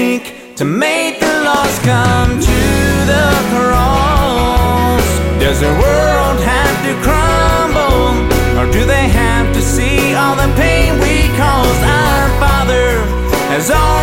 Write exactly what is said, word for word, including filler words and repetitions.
take to make the lost come to the cross? Does the world have to crumble, or do they have to see all the pain we caused? Our Father has already